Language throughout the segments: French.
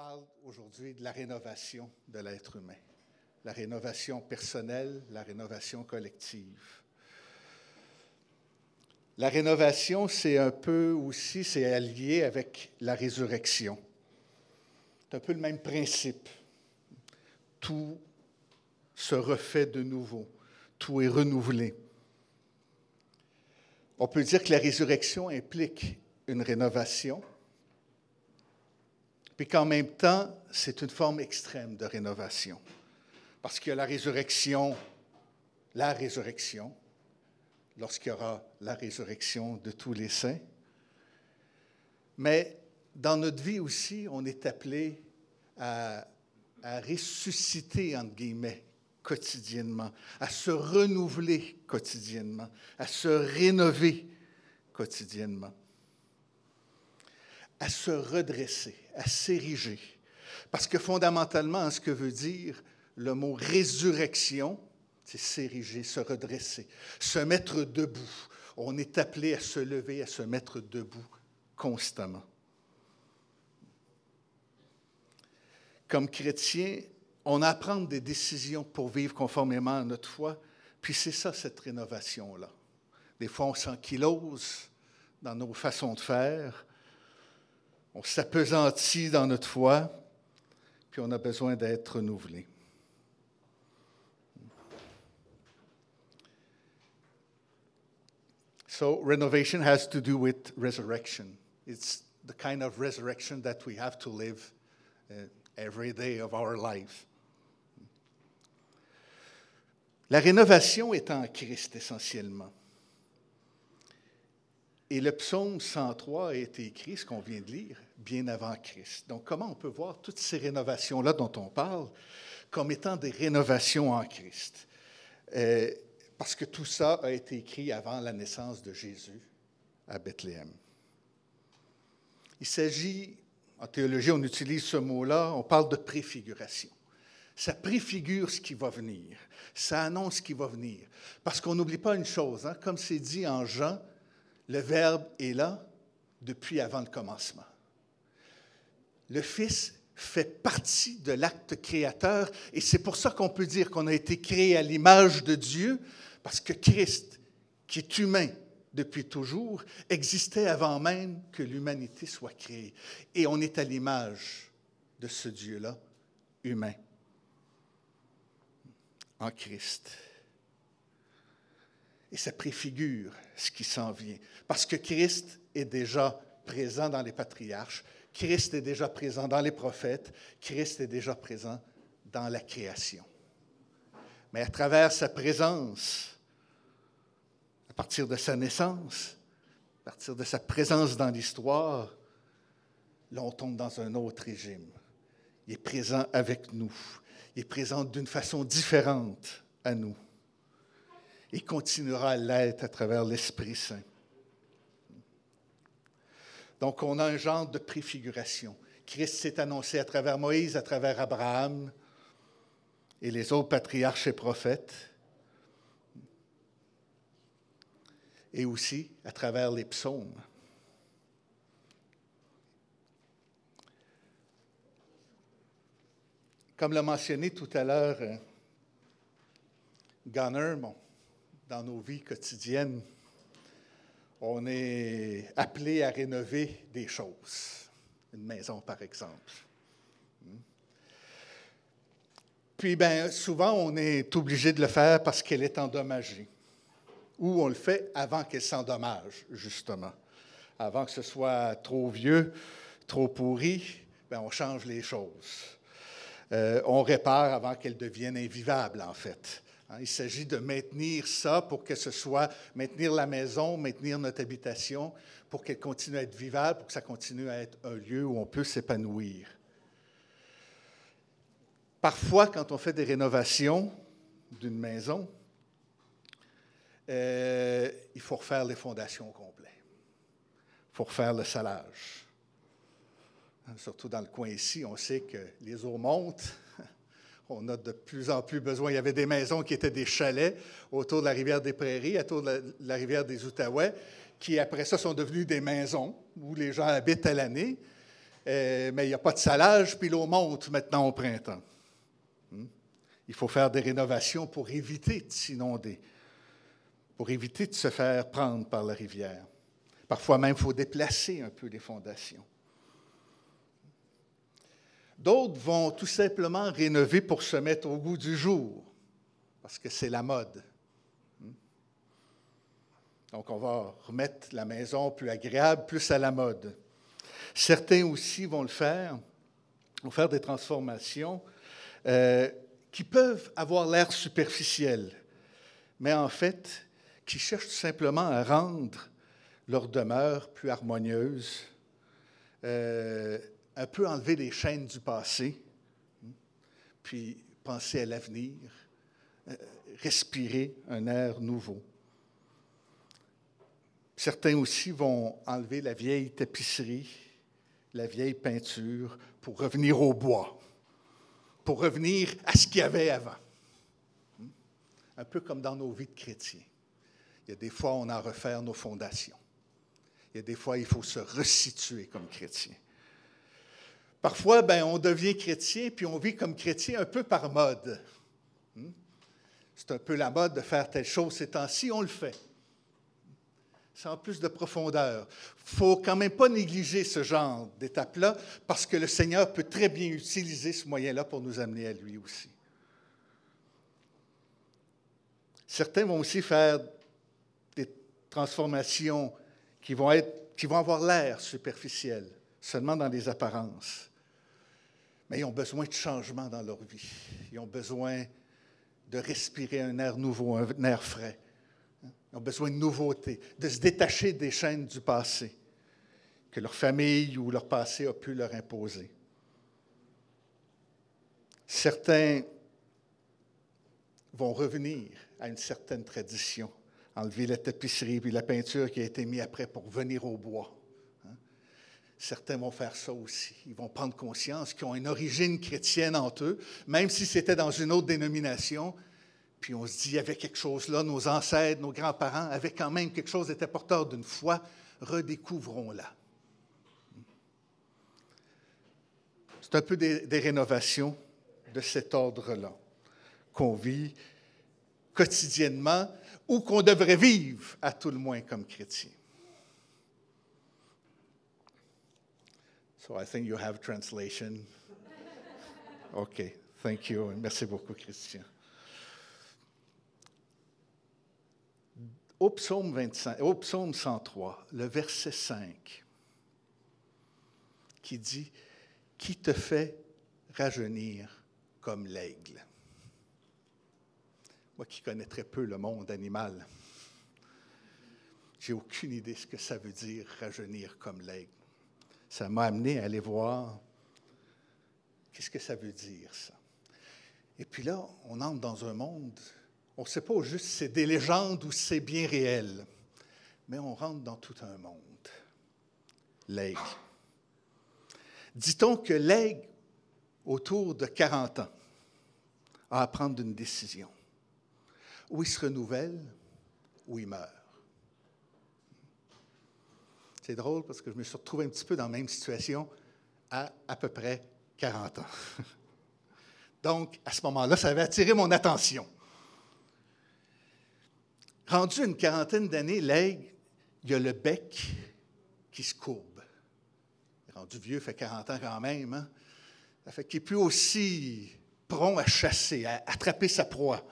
parle aujourd'hui de la rénovation de l'être humain. La rénovation personnelle, la rénovation collective. La rénovation, c'est un peu aussi, c'est allié avec la résurrection. C'est un peu le même principe. Tout se refait de nouveau. Tout est renouvelé. On peut dire que la résurrection implique une rénovation, puis qu'en même temps, c'est une forme extrême de rénovation. Parce qu'il y a la résurrection, lorsqu'il y aura la résurrection de tous les saints. Mais dans notre vie aussi, on est appelé à ressusciter, entre guillemets, quotidiennement, à se renouveler quotidiennement, à se rénover quotidiennement, à se redresser, à s'ériger. Parce que fondamentalement, ce que veut dire le mot résurrection, c'est s'ériger, se redresser, se mettre debout. On est appelé à se lever, à se mettre debout constamment. Comme chrétien, on a à prendre des décisions pour vivre conformément à notre foi, puis c'est ça, cette rénovation-là. Des fois, on s'ankylose dans nos façons de faire, on s'appesantit dans notre foi, puis on a besoin d'être renouvelé. So renovation has to do with resurrection. It's the kind of resurrection that we have to live every day of our life. La rénovation est en Christ essentiellement. Et le psaume 103 a été écrit, ce qu'on vient de lire, bien avant Christ. Donc, comment on peut voir toutes ces rénovations-là dont on parle comme étant des rénovations en Christ? Parce que tout ça a été écrit avant la naissance de Jésus à Bethléem. Il s'agit, en théologie, on utilise ce mot-là, on parle de préfiguration. Ça préfigure ce qui va venir. Ça annonce ce qui va venir. Parce qu'on n'oublie pas une chose, comme c'est dit en Jean, le Verbe est là depuis avant le commencement. Le Fils fait partie de l'acte créateur et c'est pour ça qu'on peut dire qu'on a été créé à l'image de Dieu, parce que Christ, qui est humain depuis toujours, existait avant même que l'humanité soit créée. Et on est à l'image de ce Dieu-là, humain, en Christ. Et ça préfigure ce qui s'en vient. Parce que Christ est déjà présent dans les patriarches, Christ est déjà présent dans les prophètes, Christ est déjà présent dans la création. Mais à travers sa présence, à partir de sa naissance, à partir de sa présence dans l'histoire, là on tombe dans un autre régime. Il est présent avec nous. Il est présent d'une façon différente à nous. Et continuera à l'être à travers l'Esprit Saint. Donc, on a un genre de préfiguration. Christ s'est annoncé à travers Moïse, à travers Abraham et les autres patriarches et prophètes, et aussi à travers les psaumes. Comme l'a mentionné tout à l'heure Gunner, dans nos vies quotidiennes, on est appelé à rénover des choses. Une maison, par exemple. Puis, souvent, on est obligé de le faire parce qu'elle est endommagée. Ou on le fait avant qu'elle s'endommage, justement. Avant que ce soit trop vieux, trop pourri, on change les choses. On répare avant qu'elle devienne invivable, en fait. Il s'agit de maintenir ça pour que ce soit, maintenir la maison, maintenir notre habitation, pour qu'elle continue à être vivable, pour que ça continue à être un lieu où on peut s'épanouir. Parfois, quand on fait des rénovations d'une maison, il faut refaire les fondations au complet. Il faut refaire le salage. Surtout dans le coin ici, on sait que les eaux montent. On a de plus en plus besoin. Il y avait des maisons qui étaient des chalets autour de la rivière des Prairies, autour de la rivière des Outaouais, qui après ça sont devenues des maisons où les gens habitent à l'année. mais il n'y a pas de salage, puis l'eau monte maintenant au printemps. Il faut faire des rénovations pour éviter de s'inonder, pour éviter de se faire prendre par la rivière. Parfois même, il faut déplacer un peu les fondations. D'autres vont tout simplement rénover pour se mettre au goût du jour, parce que c'est la mode. Donc, on va remettre la maison plus agréable, plus à la mode. Certains aussi vont faire des transformations qui peuvent avoir l'air superficielles, mais en fait, qui cherchent tout simplement à rendre leur demeure plus harmonieuse, un peu enlever les chaînes du passé, puis penser à l'avenir, respirer un air nouveau. Certains aussi vont enlever la vieille tapisserie, la vieille peinture, pour revenir au bois, pour revenir à ce qu'il y avait avant. Un peu comme dans nos vies de chrétiens. Il y a des fois, on a à refaire nos fondations. Il y a des fois, il faut se resituer comme chrétien. Parfois, on devient chrétien, puis on vit comme chrétien un peu par mode. C'est un peu la mode de faire telle chose ces temps-ci, on le fait. Sans plus de profondeur. Il ne faut quand même pas négliger ce genre d'étape-là, parce que le Seigneur peut très bien utiliser ce moyen-là pour nous amener à lui aussi. Certains vont aussi faire des transformations qui vont avoir l'air superficiel, seulement dans les apparences. Mais ils ont besoin de changement dans leur vie. Ils ont besoin de respirer un air nouveau, un air frais. Ils ont besoin de nouveautés, de se détacher des chaînes du passé que leur famille ou leur passé a pu leur imposer. Certains vont revenir à une certaine tradition, enlever la tapisserie puis la peinture qui a été mise après pour venir au bois. Certains vont faire ça aussi. Ils vont prendre conscience qu'ils ont une origine chrétienne en eux, même si c'était dans une autre dénomination. Puis on se dit, il y avait quelque chose là, nos ancêtres, nos grands-parents avaient quand même quelque chose, étaient porteurs d'une foi, redécouvrons-la. C'est un peu des rénovations de cet ordre-là qu'on vit quotidiennement ou qu'on devrait vivre à tout le moins comme chrétien. So I think you have translation. OK, thank you. Merci beaucoup, Christian. Au psaume 103, le verset 5, qui dit « Qui te fait rajeunir comme l'aigle ?» Moi qui connais très peu le monde animal, j'ai aucune idée de ce que ça veut dire « rajeunir comme l'aigle ». Ça m'a amené à aller voir qu'est-ce que ça veut dire, ça. Et puis là, on entre dans un monde... On ne sait pas juste si c'est des légendes ou si c'est bien réel, mais on rentre dans tout un monde. L'aigle. Dit-on que l'aigle, autour de 40 ans, a à prendre une décision. Ou il se renouvelle, ou il meurt. C'est drôle parce que je me suis retrouvé un petit peu dans la même situation à peu près 40 ans. Donc, à ce moment-là, ça avait attiré mon attention. Rendu une quarantaine d'années, l'aigle, il y a le bec qui se courbe. Rendu vieux, il fait 40 ans quand même. Hein? Ça fait qu'il n'est plus aussi prompt à chasser, à attraper sa proie.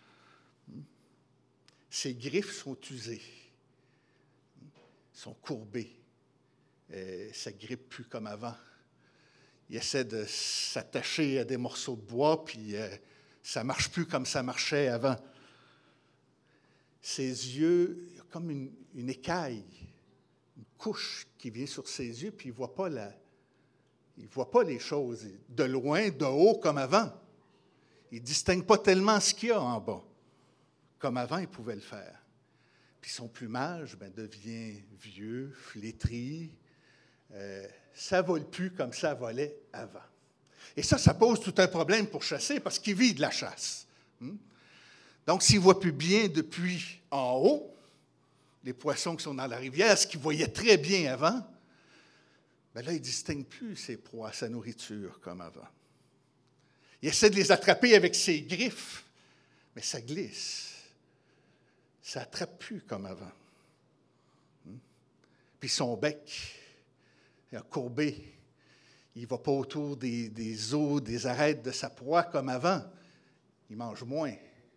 Ses griffes sont usées, sont courbées. Ça ne grippe plus comme avant. Il essaie de s'attacher à des morceaux de bois, puis ça ne marche plus comme ça marchait avant. Ses yeux, il y a comme une écaille, une couche qui vient sur ses yeux, puis il ne voit pas les choses de loin, de haut, comme avant. Il ne distingue pas tellement ce qu'il y a en bas, comme avant il pouvait le faire. Puis son plumage devient vieux, flétri. Ça ne vole plus comme ça volait avant. Et ça pose tout un problème pour chasser, parce qu'il vit de la chasse. Donc, s'il ne voit plus bien depuis en haut, les poissons qui sont dans la rivière, ce qu'il voyait très bien avant, bien là, il ne distingue plus ses proies, sa nourriture comme avant. Il essaie de les attraper avec ses griffes, mais ça glisse. Ça n'attrape plus comme avant. Puis son bec est courbé. Il ne va pas autour des os, des arêtes de sa proie comme avant. Il mange moins.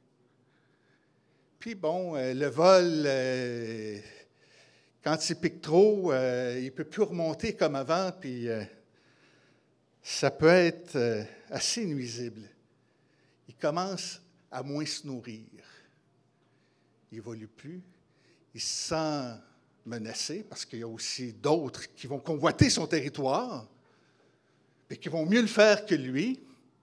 Puis bon, le vol, quand il pique trop, il ne peut plus remonter comme avant, puis ça peut être assez nuisible. Il commence à moins se nourrir. Il n'évolue plus. Il se sent menacé parce qu'il y a aussi d'autres qui vont convoiter son territoire et qui vont mieux le faire que lui.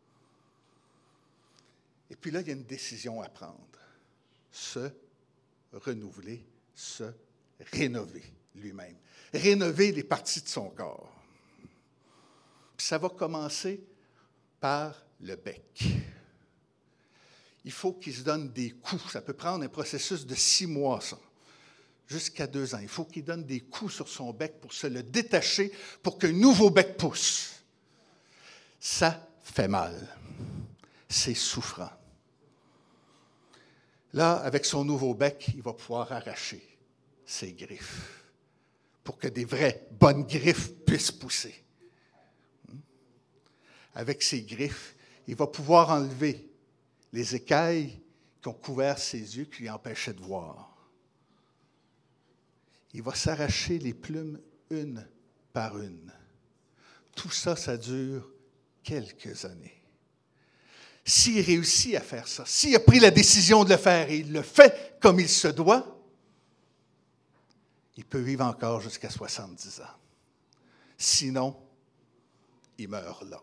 Et puis là, il y a une décision à prendre. Se renouveler, se rénover lui-même. Rénover les parties de son corps. Puis ça va commencer par le bec. Il faut qu'il se donne des coups. Ça peut prendre un processus de 6 mois, ça, jusqu'à 2 ans. Il faut qu'il donne des coups sur son bec pour se le détacher, pour qu'un nouveau bec pousse. Ça fait mal. C'est souffrant. Là, avec son nouveau bec, il va pouvoir arracher ses griffes pour que des vraies bonnes griffes puissent pousser. Avec ses griffes, il va pouvoir enlever les écailles qui ont couvert ses yeux, qui lui empêchaient de voir. Il va s'arracher les plumes une par une. Tout ça, ça dure quelques années. S'il réussit à faire ça, s'il a pris la décision de le faire et il le fait comme il se doit, il peut vivre encore jusqu'à 70 ans. Sinon, il meurt là.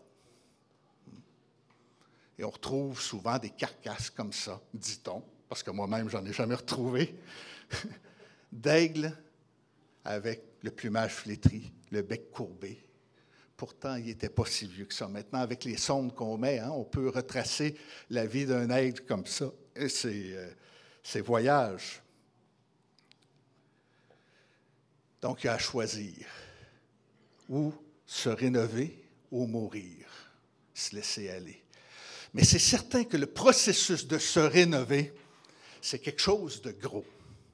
Et on retrouve souvent des carcasses comme ça, dit-on, parce que moi-même, je n'en ai jamais retrouvé, d'aigles avec le plumage flétri, le bec courbé. Pourtant, il n'était pas si vieux que ça. Maintenant, avec les sondes qu'on met, on peut retracer la vie d'un aigle comme ça et ses voyages. Donc, il y a à choisir ou se rénover ou mourir, se laisser aller. Mais c'est certain que le processus de se rénover, c'est quelque chose de gros.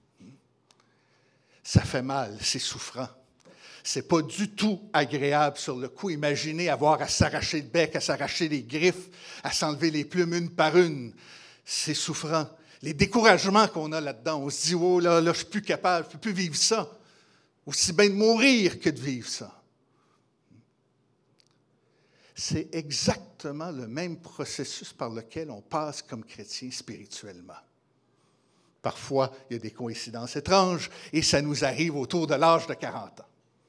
Ça fait mal, c'est souffrant. C'est pas du tout agréable sur le coup. Imaginez avoir à s'arracher le bec, à s'arracher les griffes, à s'enlever les plumes une par une. C'est souffrant. Les découragements qu'on a là-dedans, on se dit « Oh là, je suis plus capable, je ne peux plus vivre ça. » Aussi bien de mourir que de vivre ça. C'est exactement le même processus par lequel on passe comme chrétien spirituellement. Parfois, il y a des coïncidences étranges et ça nous arrive autour de l'âge de 40 ans.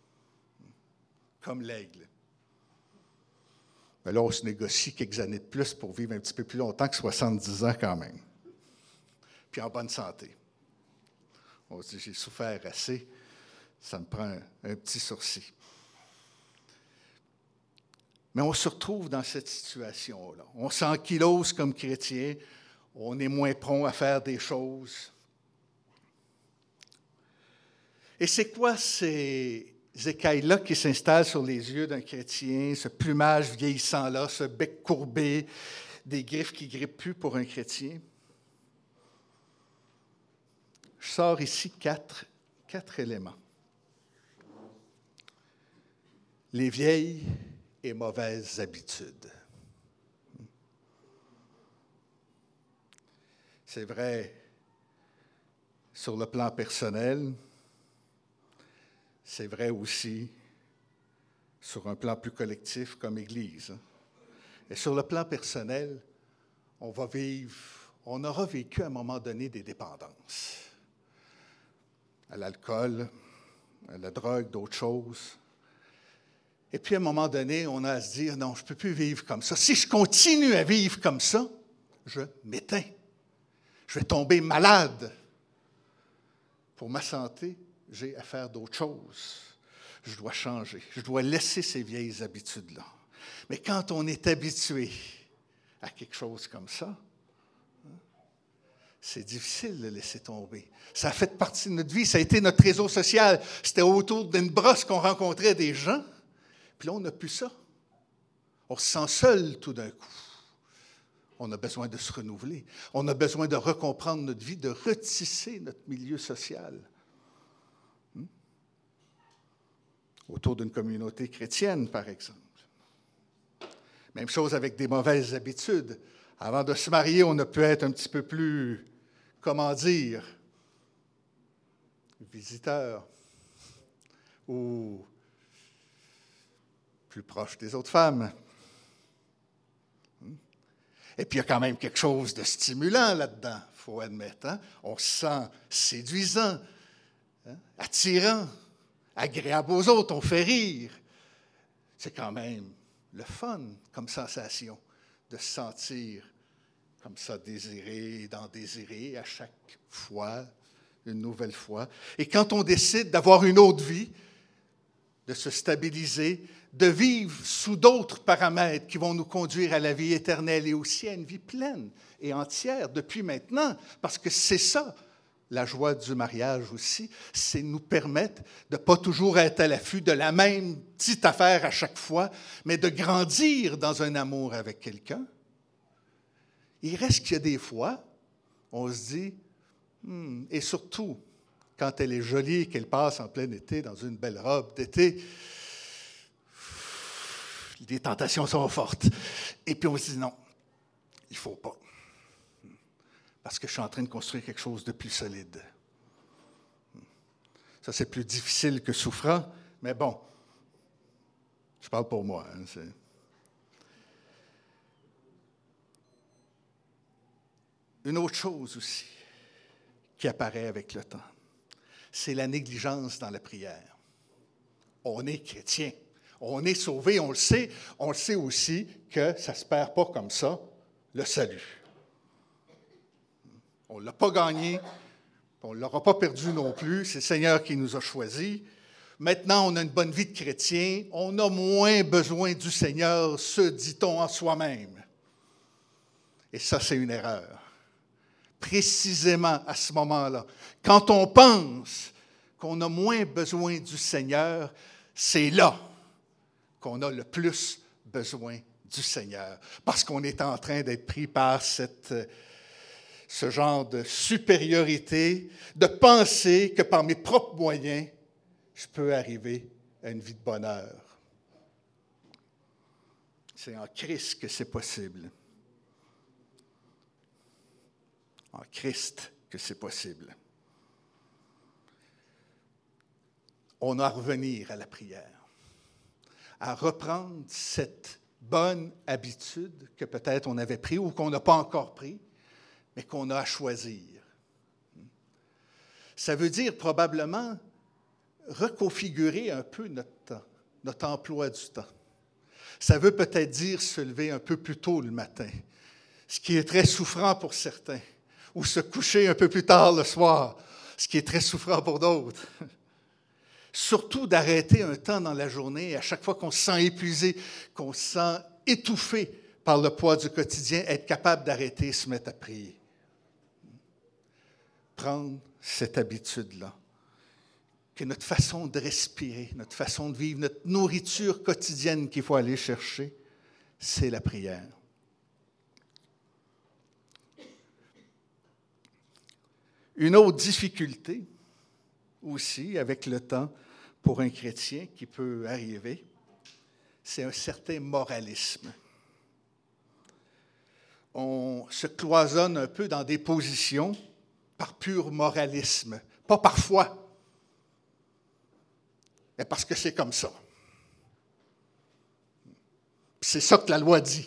Comme l'aigle. Mais là, on se négocie quelques années de plus pour vivre un petit peu plus longtemps que 70 ans quand même. Puis en bonne santé. On se dit, j'ai souffert assez, ça me prend un petit sursis. Mais on se retrouve dans cette situation-là. On s'ankylose comme chrétien, on est moins prompt à faire des choses. Et c'est quoi ces écailles-là qui s'installent sur les yeux d'un chrétien, ce plumage vieillissant-là, ce bec courbé, des griffes qui ne grippent plus pour un chrétien? Je sors ici quatre éléments. Les vieilles et mauvaises habitudes. C'est vrai sur le plan personnel, c'est vrai aussi sur un plan plus collectif comme Église. Et sur le plan personnel, on aura vécu à un moment donné des dépendances. À l'alcool, à la drogue, d'autres choses. Et puis, à un moment donné, on a à se dire, non, je ne peux plus vivre comme ça. Si je continue à vivre comme ça, je m'éteins. Je vais tomber malade. Pour ma santé, j'ai à faire d'autres choses. Je dois changer. Je dois laisser ces vieilles habitudes-là. Mais quand on est habitué à quelque chose comme ça, c'est difficile de laisser tomber. Ça a fait partie de notre vie. Ça a été notre réseau social. C'était autour d'une brosse qu'on rencontrait des gens. Puis là, on n'a plus ça. On se sent seul tout d'un coup. On a besoin de se renouveler. On a besoin de recomprendre notre vie, de retisser notre milieu social. Autour d'une communauté chrétienne, par exemple. Même chose avec des mauvaises habitudes. Avant de se marier, on a pu être un petit peu plus, comment dire, visiteur ou plus proche des autres femmes. Et puis, il y a quand même quelque chose de stimulant là-dedans, il faut admettre. Hein? On se sent séduisant, attirant, agréable aux autres, on fait rire. C'est quand même le fun comme sensation de se sentir comme ça désiré, d'en désirer à chaque fois, une nouvelle fois. Et quand on décide d'avoir une autre vie, de se stabiliser, de vivre sous d'autres paramètres qui vont nous conduire à la vie éternelle et aussi à une vie pleine et entière depuis maintenant, parce que c'est ça, la joie du mariage aussi, c'est nous permettre de ne pas toujours être à l'affût de la même petite affaire à chaque fois, mais de grandir dans un amour avec quelqu'un. Il reste qu'il y a des fois, on se dit, et surtout, quand elle est jolie et qu'elle passe en plein été dans une belle robe d'été, les tentations sont fortes. Et puis on se dit non, il ne faut pas. Parce que je suis en train de construire quelque chose de plus solide. Ça, c'est plus difficile que souffrant, mais bon, je parle pour moi. Hein, Une autre chose aussi qui apparaît avec le temps, c'est la négligence dans la prière. On est chrétien, on est sauvé, on le sait aussi que ça ne se perd pas comme ça, le salut. On ne l'a pas gagné, on ne l'aura pas perdu non plus, c'est le Seigneur qui nous a choisis. Maintenant, on a une bonne vie de chrétien, on a moins besoin du Seigneur, se dit-on en soi-même. Et ça, c'est une erreur. Précisément à ce moment-là, quand on pense qu'on a moins besoin du Seigneur, c'est là qu'on a le plus besoin du Seigneur, parce qu'on est en train d'être pris par ce genre de supériorité, de penser que par mes propres moyens, je peux arriver à une vie de bonheur. C'est en Christ que c'est possible. En Christ que c'est possible. On a à revenir à la prière, à reprendre cette bonne habitude que peut-être on avait prise ou qu'on n'a pas encore prise, mais qu'on a à choisir. Ça veut dire probablement reconfigurer un peu notre temps, notre emploi du temps. Ça veut peut-être dire se lever un peu plus tôt le matin, ce qui est très souffrant pour certains, ou se coucher un peu plus tard le soir, ce qui est très souffrant pour d'autres. Surtout d'arrêter un temps dans la journée, à chaque fois qu'on se sent épuisé, qu'on se sent étouffé par le poids du quotidien, être capable d'arrêter et se mettre à prier. Prendre cette habitude-là, que notre façon de respirer, notre façon de vivre, notre nourriture quotidienne qu'il faut aller chercher, c'est la prière. Une autre difficulté aussi avec le temps pour un chrétien qui peut arriver, c'est un certain moralisme. On se cloisonne un peu dans des positions par pur moralisme, pas parfois, mais parce que c'est comme ça. C'est ça que la loi dit.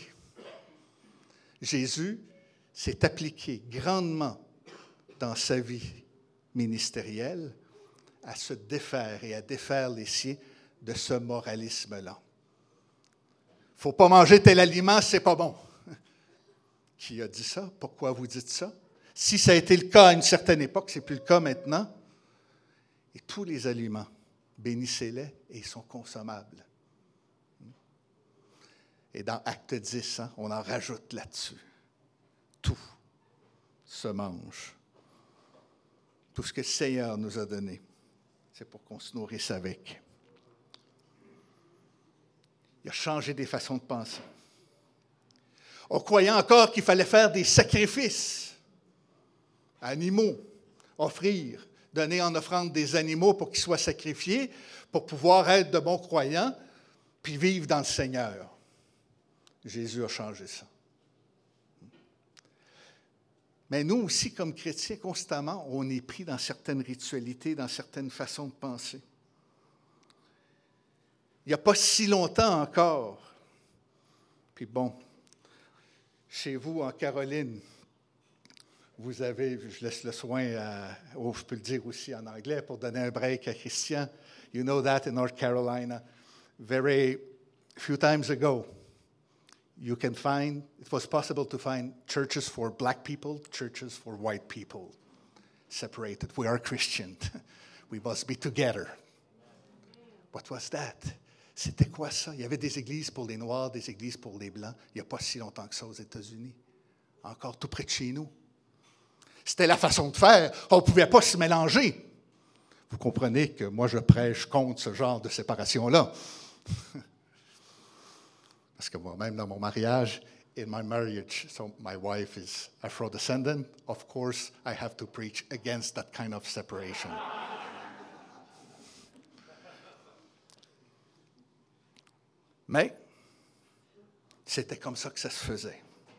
Jésus s'est appliqué grandement dans sa vie ministérielle à se défaire et à défaire les siens de ce moralisme-là. Il ne faut pas manger tel aliment, c'est pas bon. Qui a dit ça? Pourquoi vous dites ça? Si ça a été le cas à une certaine époque, ce n'est plus le cas maintenant. Et tous les aliments, bénissez-les et ils sont consommables. Et dans Acte 10, on en rajoute là-dessus. Tout se mange. Tout ce que le Seigneur nous a donné, c'est pour qu'on se nourrisse avec. Il a changé des façons de penser. On croyait encore qu'il fallait faire des sacrifices, animaux, offrir, donner en offrande des animaux pour qu'ils soient sacrifiés, pour pouvoir être de bons croyants, puis vivre dans le Seigneur. Jésus a changé ça. Mais nous aussi, comme chrétiens, constamment, on est pris dans certaines ritualités, dans certaines façons de penser. Il n'y a pas si longtemps encore, puis bon, chez vous, en Caroline, vous avez, je laisse le soin, je peux le dire aussi en anglais pour donner un break à Christian. You know that in North Carolina, very few times ago, it was possible to find churches for black people, churches for white people, separated. We are Christian. We must be together. What was that? C'était quoi ça? Il y avait des églises pour les Noirs, des églises pour les Blancs. Il n'y a pas si longtemps que ça aux États-Unis. Encore tout près de chez nous. C'était la façon de faire. On ne pouvait pas se mélanger. Vous comprenez que moi, je prêche contre ce genre de séparation-là. Parce que moi-même, dans mon mariage, in my marriage, so my wife is Afro-descendant, of course, I have to preach against that kind of separation. Mais c'était comme ça que ça se faisait.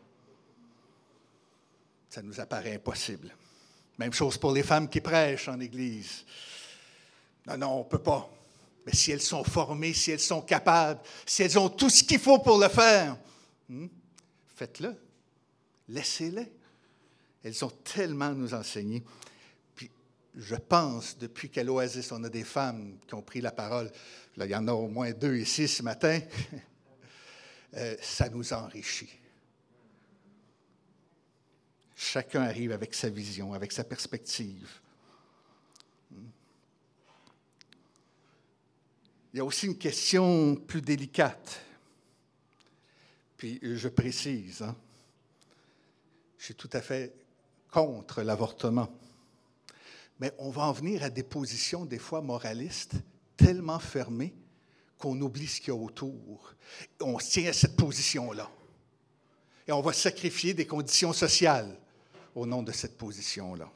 Ça nous apparaît impossible. Même chose pour les femmes qui prêchent en Église. Non, on ne peut pas. Mais si elles sont formées, si elles sont capables, si elles ont tout ce qu'il faut pour le faire, faites-le. Laissez-les. Elles ont tellement à nous enseigner. Puis, je pense, depuis qu'à l'Oasis, on a des femmes qui ont pris la parole. Là, il y en a au moins 2 ici ce matin. Ça nous enrichit. Chacun arrive avec sa vision, avec sa perspective. Il y a aussi une question plus délicate. Puis je précise, je suis tout à fait contre l'avortement. Mais on va en venir à des positions, des fois moralistes, tellement fermées qu'on oublie ce qu'il y a autour. On se tient à cette position-là. Et on va sacrifier des conditions sociales au nom de cette position-là.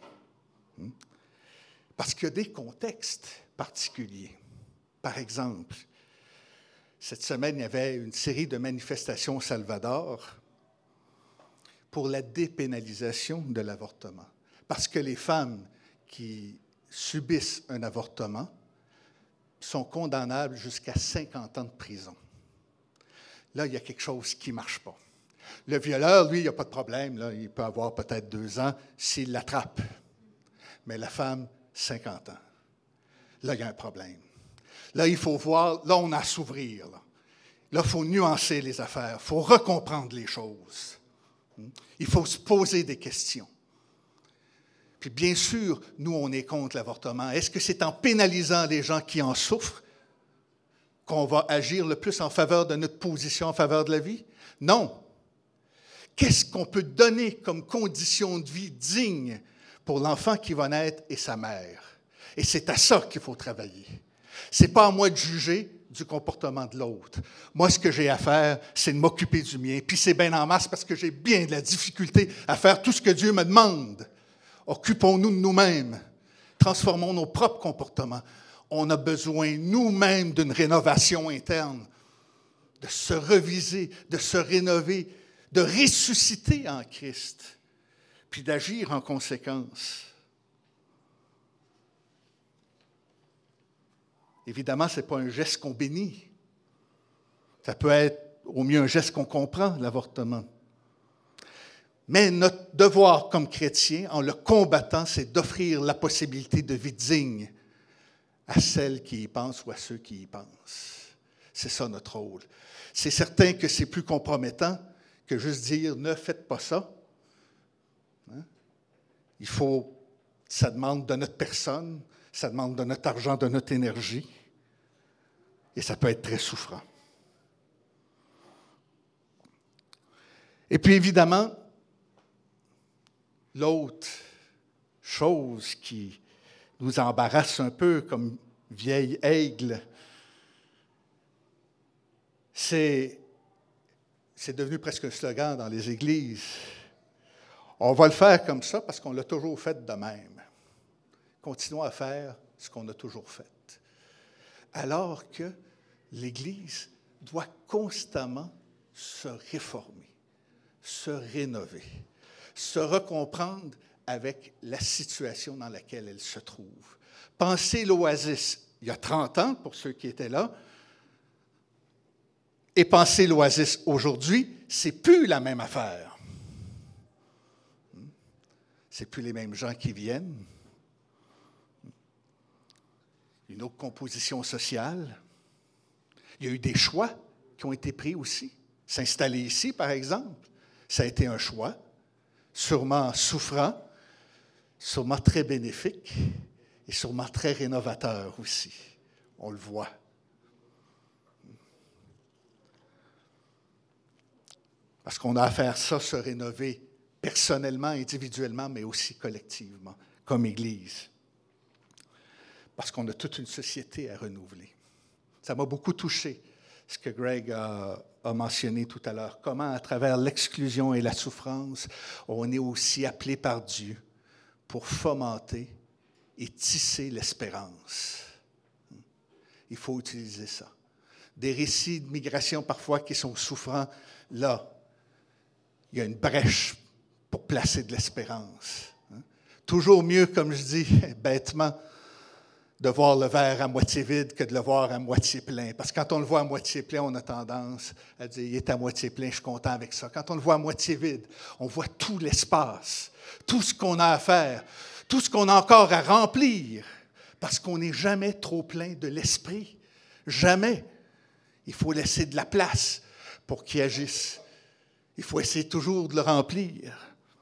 Parce qu'il y a des contextes particuliers. Par exemple, cette semaine, il y avait une série de manifestations au Salvador pour la dépénalisation de l'avortement. Parce que les femmes qui subissent un avortement sont condamnables jusqu'à 50 ans de prison. Là, il y a quelque chose qui ne marche pas. Le violeur, lui, il n'y a pas de problème. Là, il peut avoir peut-être 2 ans s'il l'attrape. Mais la femme, 50 ans. Là, il y a un problème. Là, il faut voir, là, on a à s'ouvrir. Là, il faut nuancer les affaires, il faut recomprendre les choses. Il faut se poser des questions. Puis bien sûr, nous, on est contre l'avortement. Est-ce que c'est en pénalisant les gens qui en souffrent qu'on va agir le plus en faveur de notre position, en faveur de la vie? Non. Qu'est-ce qu'on peut donner comme condition de vie digne pour l'enfant qui va naître et sa mère? Et c'est à ça qu'il faut travailler. Ce n'est pas à moi de juger du comportement de l'autre. Moi, ce que j'ai à faire, c'est de m'occuper du mien. Puis c'est bien en masse parce que j'ai bien de la difficulté à faire tout ce que Dieu me demande. Occupons-nous de nous-mêmes. Transformons nos propres comportements. On a besoin nous-mêmes d'une rénovation interne, de se reviser, de se rénover, de ressusciter en Christ, puis d'agir en conséquence. Évidemment, ce n'est pas un geste qu'on bénit. Ça peut être au mieux un geste qu'on comprend, l'avortement. Mais notre devoir comme chrétien, en le combattant, c'est d'offrir la possibilité de vie digne à celles qui y pensent ou à ceux qui y pensent. C'est ça notre rôle. C'est certain que c'est plus compromettant que juste dire « ne faites pas ça ». Ça demande de notre personne, ça demande de notre argent, de notre énergie, et ça peut être très souffrant. Et puis évidemment, l'autre chose qui nous embarrasse un peu comme vieille aigle, C'est devenu presque un slogan dans les églises. On va le faire comme ça parce qu'on l'a toujours fait de même. Continuons à faire ce qu'on a toujours fait. Alors que l'Église doit constamment se réformer, se rénover, se recomprendre avec la situation dans laquelle elle se trouve. Pensez l'Oasis il y a 30 ans, pour ceux qui étaient là, et pensez l'Oasis aujourd'hui, c'est plus la même affaire. C'est plus les mêmes gens qui viennent. Une autre composition sociale. Il y a eu des choix qui ont été pris aussi. S'installer ici, par exemple, ça a été un choix, sûrement souffrant, sûrement très bénéfique et sûrement très rénovateur aussi. On le voit. Parce qu'on a à faire ça, se rénover personnellement, individuellement, mais aussi collectivement, comme Église. Parce qu'on a toute une société à renouveler. Ça m'a beaucoup touché, ce que Greg a mentionné tout à l'heure. Comment, à travers l'exclusion et la souffrance, on est aussi appelé par Dieu pour fomenter et tisser l'espérance. Il faut utiliser ça. Des récits de migration parfois qui sont souffrants, là, il y a une brèche pour placer de l'espérance. Toujours mieux, comme je dis bêtement, de voir le verre à moitié vide que de le voir à moitié plein. Parce que quand on le voit à moitié plein, on a tendance à dire « il est à moitié plein, je suis content avec ça ». Quand on le voit à moitié vide, on voit tout l'espace, tout ce qu'on a à faire, tout ce qu'on a encore à remplir, parce qu'on n'est jamais trop plein de l'esprit. Jamais. Il faut laisser de la place pour qu'il agisse. Il faut essayer toujours de le remplir.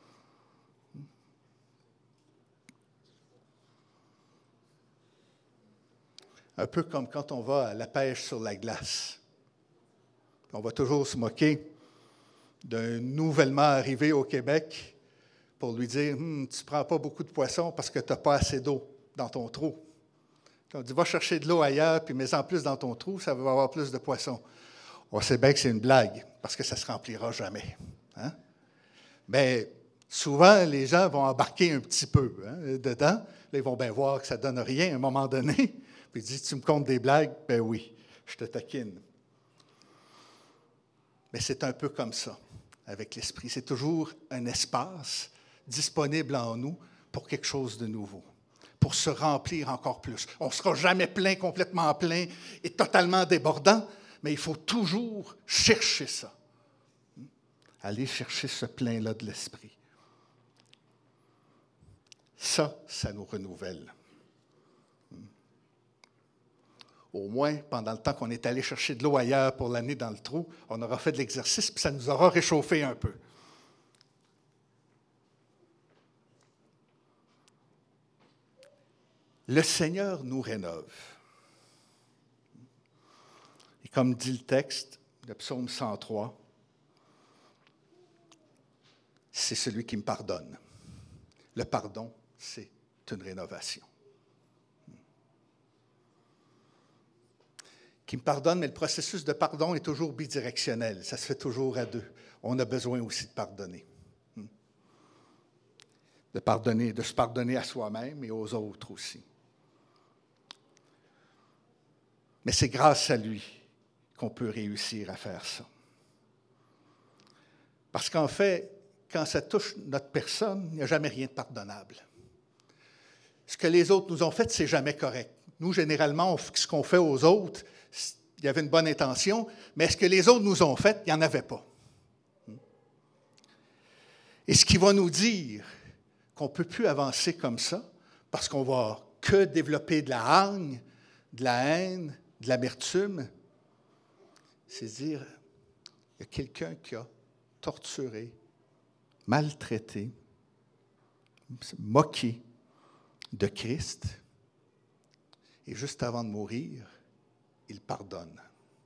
Un peu comme quand on va à la pêche sur la glace. On va toujours se moquer d'un nouvellement arrivé au Québec pour lui dire « tu ne prends pas beaucoup de poissons parce que tu n'as pas assez d'eau dans ton trou. » On dit « va chercher de l'eau ailleurs, puis mets-en plus dans ton trou, ça va avoir plus de poissons. » On sait bien que c'est une blague, parce que ça ne se remplira jamais. Hein? Mais souvent, les gens vont embarquer un petit peu dedans. Là, ils vont bien voir que ça ne donne rien à un moment donné. Puis ils disent, tu me comptes des blagues? Ben oui, je te taquine. Mais c'est un peu comme ça avec l'Esprit. C'est toujours un espace disponible en nous pour quelque chose de nouveau, pour se remplir encore plus. On ne sera jamais plein, complètement plein et totalement débordant, mais il faut toujours chercher ça. Aller chercher ce plein-là de l'Esprit. Ça nous renouvelle. Au moins, pendant le temps qu'on est allé chercher de l'eau ailleurs pour l'amener dans le trou, on aura fait de l'exercice, puis ça nous aura réchauffé un peu. Le Seigneur nous rénove. Et comme dit le texte, le psaume 103, c'est celui qui me pardonne. Le pardon, c'est une rénovation. Qui me pardonne, mais le processus de pardon est toujours bidirectionnel. Ça se fait toujours à deux. On a besoin aussi de pardonner. De se pardonner à soi-même et aux autres aussi. Mais c'est grâce à lui qu'on peut réussir à faire ça. Parce qu'en fait, quand ça touche notre personne, il n'y a jamais rien de pardonnable. Ce que les autres nous ont fait, c'est jamais correct. Nous, généralement, ce qu'on fait aux autres, il y avait une bonne intention, mais ce que les autres nous ont fait, il n'y en avait pas. Et ce qui va nous dire qu'on ne peut plus avancer comme ça, parce qu'on va que développer de la hargne, de la haine, de l'amertume, c'est dire, il y a quelqu'un qui a torturé, maltraité, moqué de Christ, et juste avant de mourir, il pardonne.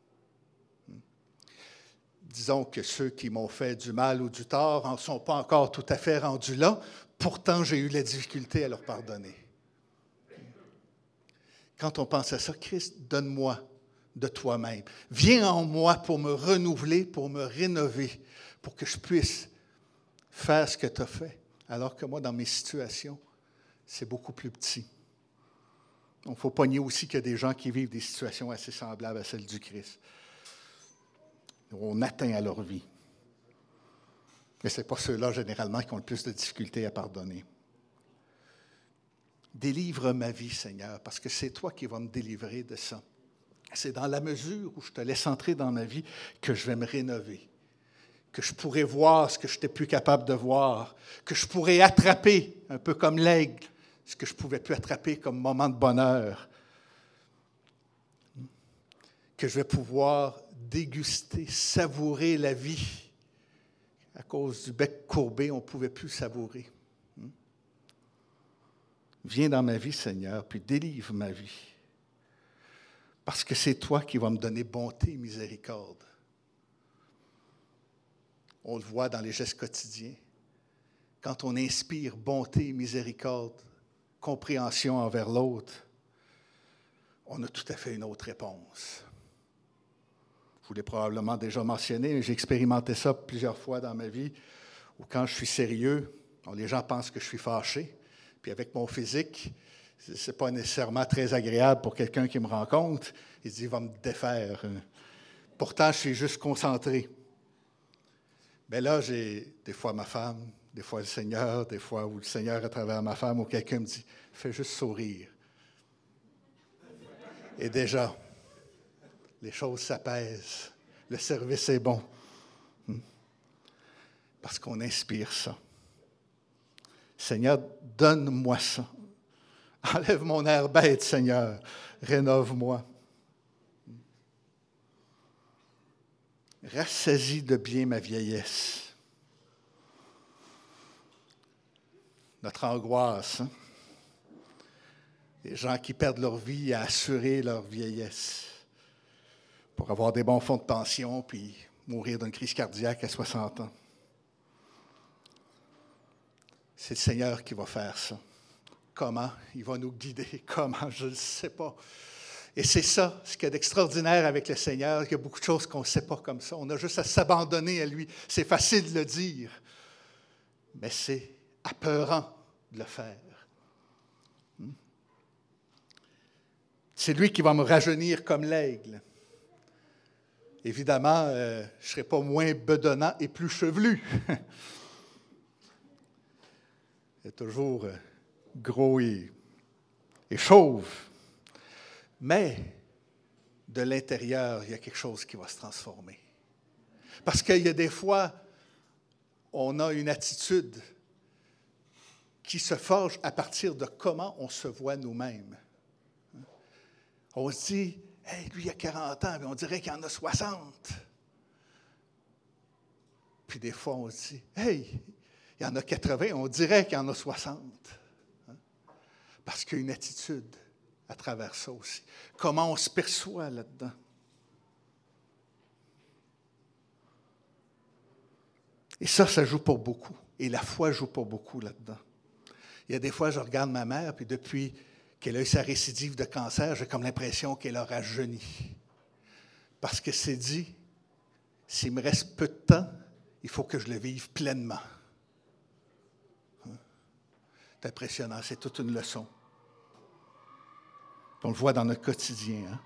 Disons que ceux qui m'ont fait du mal ou du tort n'en sont pas encore tout à fait rendus là, pourtant j'ai eu la difficulté à leur pardonner. Quand on pense à ça, Christ, donne-moi de toi-même. Viens en moi pour me renouveler, pour me rénover, pour que je puisse faire ce que tu as fait. Alors que moi, dans mes situations, c'est beaucoup plus petit. Donc, il faut pas nier aussi qu'il y a des gens qui vivent des situations assez semblables à celles du Christ. On atteint à leur vie. Mais ce n'est pas ceux-là, généralement, qui ont le plus de difficultés à pardonner. Délivre ma vie, Seigneur, parce que c'est toi qui vas me délivrer de ça. C'est dans la mesure où je te laisse entrer dans ma vie que je vais me rénover, que je pourrai voir ce que je n'étais plus capable de voir, que je pourrai attraper, un peu comme l'aigle, ce que je ne pouvais plus attraper comme moment de bonheur, que je vais pouvoir déguster, savourer la vie. À cause du bec courbé, on ne pouvait plus savourer. Viens dans ma vie, Seigneur, puis délivre ma vie. Parce que c'est toi qui vas me donner bonté et miséricorde. On le voit dans les gestes quotidiens. Quand on inspire bonté et miséricorde, compréhension envers l'autre, on a tout à fait une autre réponse. Je vous l'ai probablement déjà mentionné, mais j'ai expérimenté ça plusieurs fois dans ma vie, où quand je suis sérieux, les gens pensent que je suis fâché. Puis avec mon physique, ce n'est pas nécessairement très agréable pour quelqu'un qui me rencontre. Il se dit, il va me défaire. Pourtant, je suis juste concentré. Mais là, j'ai des fois ma femme, des fois le Seigneur, des fois où le Seigneur à travers ma femme, où quelqu'un me dit, fais juste sourire. Et déjà, les choses s'apaisent. Le service est bon. Parce qu'on inspire ça. Seigneur, donne-moi ça. Enlève mon air bête, Seigneur. Rénove-moi. Rassasie de bien ma vieillesse. Notre angoisse. Hein? Les gens qui perdent leur vie à assurer leur vieillesse pour avoir des bons fonds de pension puis mourir d'une crise cardiaque à 60 ans. C'est le Seigneur qui va faire ça. Comment? Il va nous guider. Comment? Je ne sais pas. Et c'est ça, ce qu'il y a d'extraordinaire avec le Seigneur, qu'il y a beaucoup de choses qu'on ne sait pas comme ça. On a juste à s'abandonner à lui. C'est facile de le dire, mais c'est apeurant de le faire. C'est lui qui va me rajeunir comme l'aigle. Évidemment, je ne serai pas moins bedonnant et plus chevelu. Il est toujours gros et chauve. Mais de l'intérieur, il y a quelque chose qui va se transformer. Parce qu'il y a des fois, on a une attitude qui se forge à partir de comment on se voit nous-mêmes. On se dit, « Hey, lui, il a 40 ans, mais on dirait qu'il en a 60. » Puis des fois, on se dit, « Hey, il y en a 80, on dirait qu'il y en a 60. » Parce qu'il y a une attitude à travers ça aussi. Comment on se perçoit là-dedans. Et ça joue pour beaucoup. Et la foi joue pour beaucoup là-dedans. Il y a des fois, je regarde ma mère, puis depuis qu'elle a eu sa récidive de cancer, j'ai comme l'impression qu'elle a rajeuni. Parce que c'est dit, s'il me reste peu de temps, il faut que je le vive pleinement. C'est impressionnant, c'est toute une leçon. On le voit dans notre quotidien. Hein?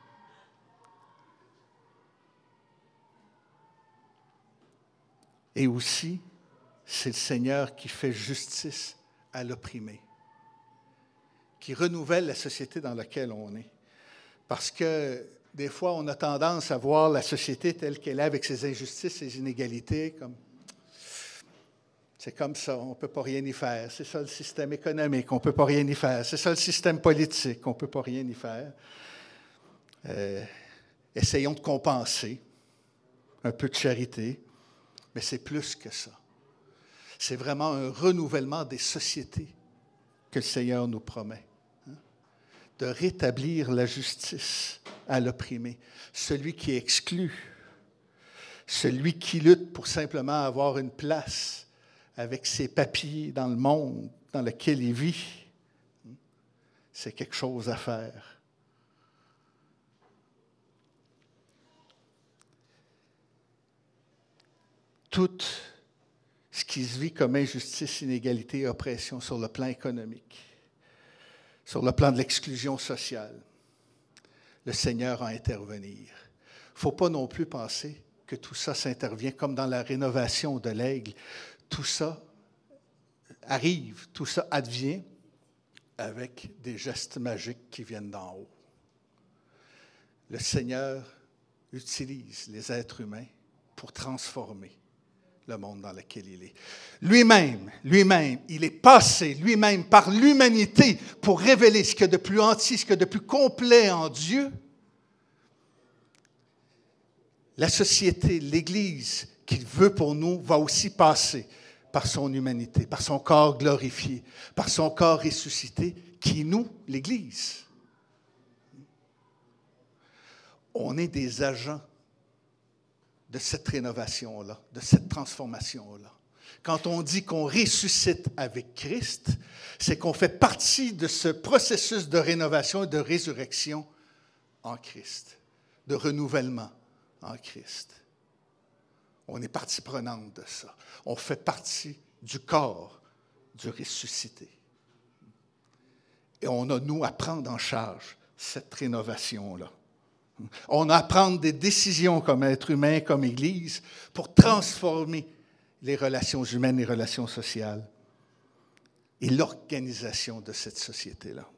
Et aussi, c'est le Seigneur qui fait justice à l'opprimé, qui renouvelle la société dans laquelle on est. Parce que des fois, on a tendance à voir la société telle qu'elle est avec ses injustices, ses inégalités, comme c'est comme ça, on ne peut pas rien y faire. C'est ça le système économique, on ne peut pas rien y faire. C'est ça le système politique, on ne peut pas rien y faire. Essayons de compenser, un peu de charité, mais c'est plus que ça. C'est vraiment un renouvellement des sociétés que le Seigneur nous promet. De rétablir la justice à l'opprimé, celui qui est exclu, celui qui lutte pour simplement avoir une place avec ses papiers dans le monde dans lequel il vit. C'est quelque chose à faire. tout ce qui se vit comme injustice, inégalité et oppression sur le plan économique, sur le plan de l'exclusion sociale, le Seigneur a à intervenir. Il ne faut pas non plus penser que tout ça s'intervient comme dans la rénovation de l'Aigle. Tout ça arrive, tout ça advient avec des gestes magiques qui viennent d'en haut. Le Seigneur utilise les êtres humains pour transformer le monde dans lequel il est. Lui-même, il est passé lui-même par l'humanité pour révéler ce qu'il y a de plus entier, ce qu'il y a de plus complet en Dieu. La société, l'Église qu'il veut pour nous va aussi passer par son humanité, par son corps glorifié, par son corps ressuscité, qui nous, l'Église. On est des agents de cette rénovation-là, de cette transformation-là. Quand on dit qu'on ressuscite avec Christ, c'est qu'on fait partie de ce processus de rénovation et de résurrection en Christ, de renouvellement en Christ. On est partie prenante de ça. On fait partie du corps du ressuscité. Et on a, nous, à prendre en charge cette rénovation-là. On a à prendre des décisions comme être humain, comme Église, pour transformer les relations humaines, les relations sociales et l'organisation de cette société-là.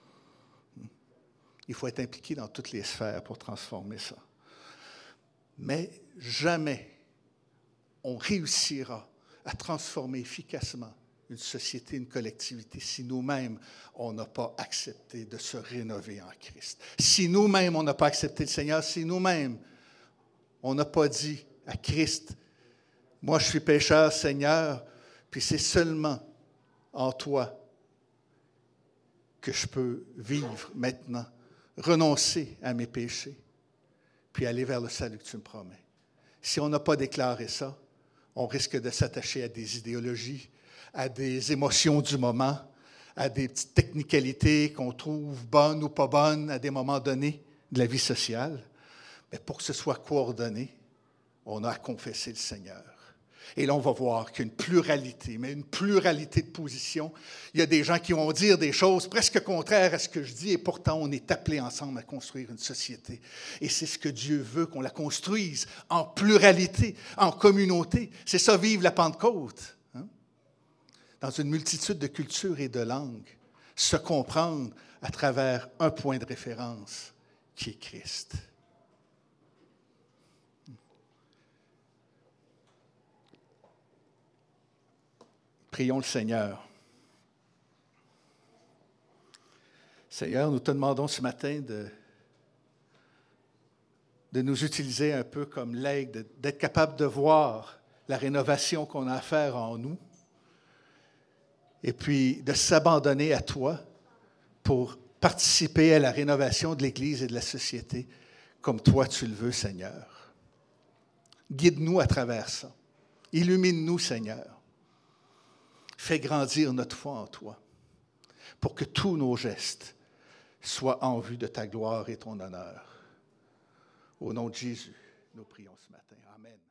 Il faut être impliqué dans toutes les sphères pour transformer ça. Mais jamais on réussira à transformer efficacement une société, une collectivité, si nous-mêmes, on n'a pas accepté de se rénover en Christ. Si nous-mêmes, on n'a pas accepté le Seigneur, si nous-mêmes, on n'a pas dit à Christ, « Moi, je suis pécheur, Seigneur, puis c'est seulement en toi que je peux vivre maintenant, renoncer à mes péchés, puis aller vers le salut que tu me promets. » Si on n'a pas déclaré ça, on risque de s'attacher à des idéologies, à des émotions du moment, à des petites technicalités qu'on trouve bonnes ou pas bonnes à des moments donnés de la vie sociale. Mais pour que ce soit coordonné, on a à confesser le Seigneur. Et là, on va voir qu'il y a une pluralité, mais une pluralité de positions. Il y a des gens qui vont dire des choses presque contraires à ce que je dis, et pourtant, on est appelés ensemble à construire une société. Et c'est ce que Dieu veut, qu'on la construise en pluralité, en communauté. C'est ça, vivre la Pentecôte. Dans une multitude de cultures et de langues, se comprendre à travers un point de référence qui est Christ. Prions le Seigneur. Seigneur, nous te demandons ce matin de nous utiliser un peu comme l'aigle, d'être capable de voir la rénovation qu'on a à faire en nous, et puis de s'abandonner à toi pour participer à la rénovation de l'Église et de la société comme toi tu le veux, Seigneur. Guide-nous à travers ça. Illumine-nous, Seigneur. Fais grandir notre foi en toi pour que tous nos gestes soient en vue de ta gloire et ton honneur. Au nom de Jésus, nous prions ce matin. Amen.